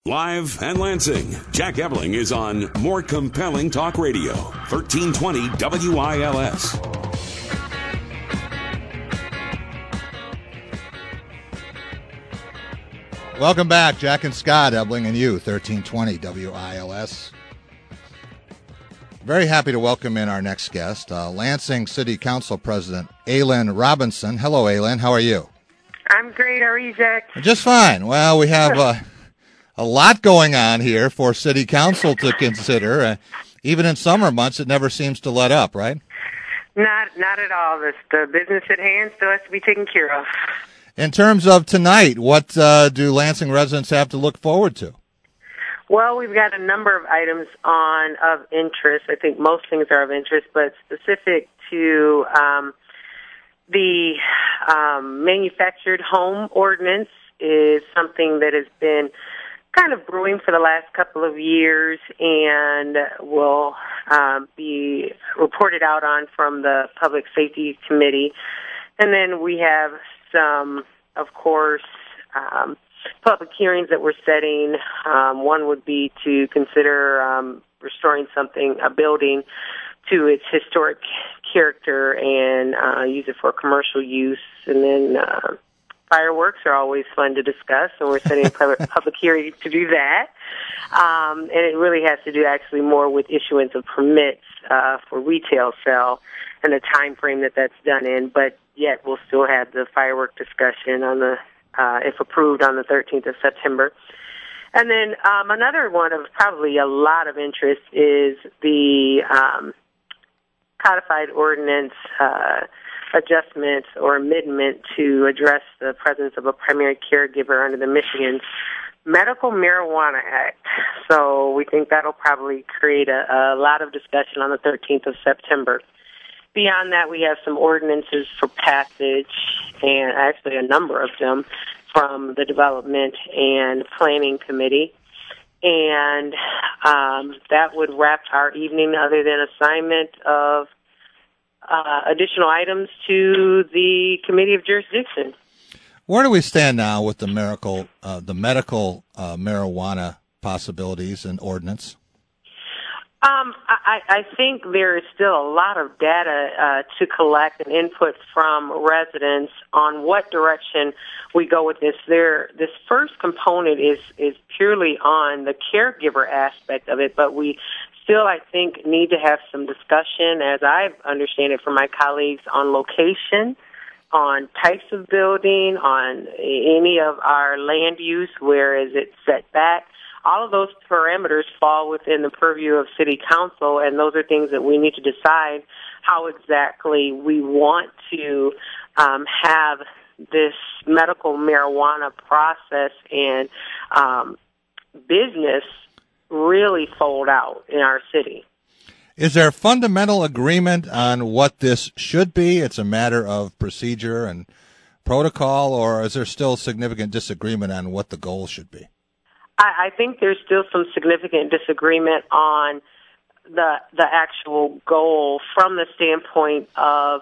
Live and Lansing, Jack Ebling is on More Compelling Talk Radio, 1320 WILS. Welcome back, Jack and Scott, Ebling and you, 1320 WILS. Very happy to welcome in our next guest, Lansing City Council President Aylin Robinson. Hello, Aylin. How are you? I'm great. How are you, Jack? Just fine. Well, we have a lot going on here for City Council to consider. Even in summer months, it never seems to let up, right? Not at all. The business at hand still has to be taken care of. In terms of tonight, what do Lansing residents have to look forward to? Well, we've got a number of items of interest. I think most things are of interest, but specific to the manufactured home ordinance is something that has been kind of brewing for the last couple of years and will be reported out on from the Public Safety Committee. And then we have some, of course, public hearings that we're setting. One would be to consider restoring a building to its historic character and use it for commercial use. And then fireworks are always fun to discuss, and we're setting a public hearing to do that. And it really has to do actually more with issuance of permits for retail sale and the time frame that that's done in. But yet we'll still have the firework discussion on the if approved on the 13th of September. And then another one of probably a lot of interest is the codified ordinance adjustment or amendment to address the presence of a primary caregiver under the Michigan Medical Marijuana Act. So we think that'll probably create a lot of discussion on the 13th of September. Beyond that, we have some ordinances for passage, and actually a number of them, from the Development and Planning Committee. And that would wrap our evening, other than assignment of additional items to the Committee of Jurisdiction. Where do we stand now with the medical marijuana possibilities and ordinance? I think there is still a lot of data to collect and input from residents on what direction we go with this. This first component is purely on the caregiver aspect of it, but we still, I think, need to have some discussion, as I understand it from my colleagues, on location, on types of building, on any of our land use, where is it set back. All of those parameters fall within the purview of City Council, and those are things that we need to decide how exactly we want to have this medical marijuana process and business really fold out in our city. Is there fundamental agreement on what this should be? It's a matter of procedure and protocol, or is there still significant disagreement on what the goal should be? I think there's still some significant disagreement on the actual goal from the standpoint of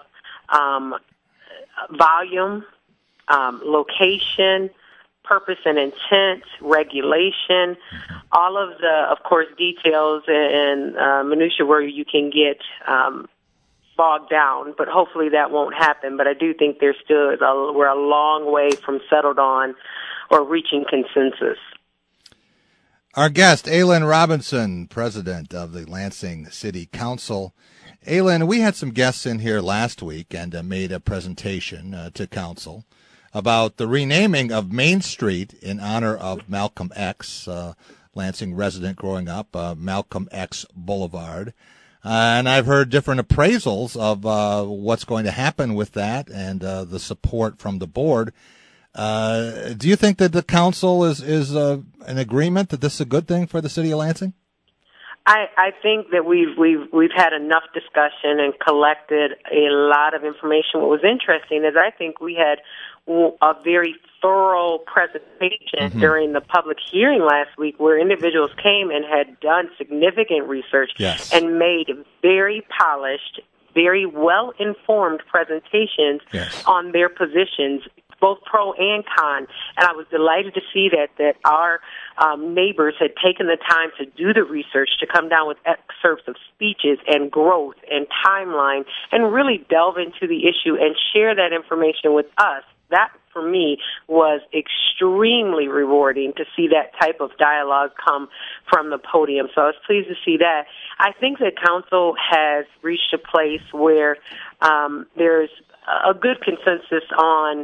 volume, location, purpose and intent, regulation, all of the, of course, details and minutia where you can get bogged down, but hopefully that won't happen. But I do think we're a long way from settled on or reaching consensus. Our guest, Aylin Robinson, president of the Lansing City Council. Aylin, we had some guests in here last week and made a presentation to council about the renaming of Main Street in honor of Malcolm X, Lansing resident growing up, Malcolm X Boulevard. And I've heard different appraisals of what's going to happen with that and the support from the board. Do you think that the council is in agreement that this is a good thing for the city of Lansing? I think that we've had enough discussion and collected a lot of information. What was interesting is I think we had a very thorough presentation during the public hearing last week, where individuals came and had done significant research and made very polished, very well-informed presentations on their positions both pro and con. And I was delighted to see that our neighbors had taken the time to do the research, to come down with excerpts of speeches and growth and timeline and really delve into the issue and share that information with us. That, for me, was extremely rewarding to see that type of dialogue come from the podium. So I was pleased to see that. I think that council has reached a place where there's a good consensus on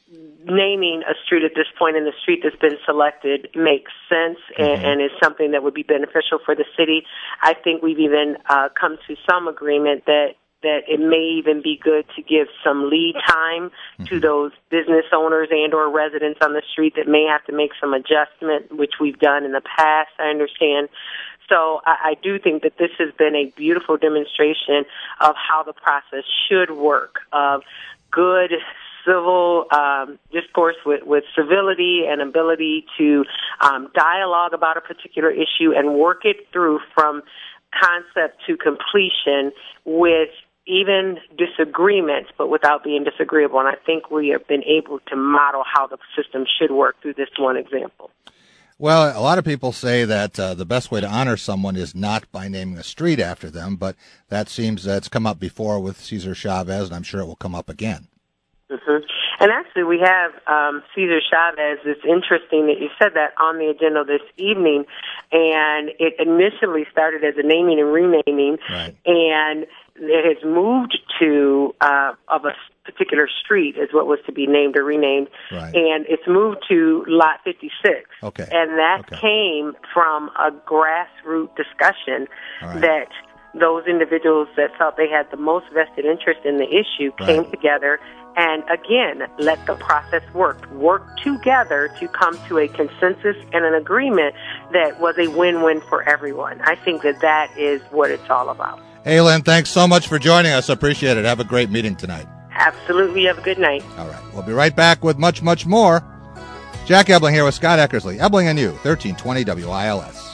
naming a street at this point, and the street that's been selected makes sense and is something that would be beneficial for the city. I think we've even come to some agreement that it may even be good to give some lead time to those business owners and or residents on the street that may have to make some adjustment, which we've done in the past, I understand. So I do think that this has been a beautiful demonstration of how the process should work, of good civil discourse with civility and ability to dialogue about a particular issue and work it through from concept to completion with even disagreements, but without being disagreeable. And I think we have been able to model how the system should work through this one example. Well, a lot of people say that the best way to honor someone is not by naming a street after them, but that seems that's come up before with Cesar Chavez, and I'm sure it will come up again. Mm-hmm. And actually, we have Cesar Chavez. It's interesting that you said that on the agenda this evening, and it initially started as a naming and renaming, right. And it has moved to of a particular street is what was to be named or renamed, right. And it's moved to Lot 56. Okay. And that came from a grassroots discussion that those individuals that felt they had the most vested interest in the issue came together and, again, let the process work together to come to a consensus and an agreement that was a win-win for everyone. I think that is what it's all about. Hey, Lynn, thanks so much for joining us. Appreciate it. Have a great meeting tonight. Absolutely. Have a good night. All right. We'll be right back with much, much more. Jack Ebling here with Scott Eckersley. Ebling and you, 1320 WILS.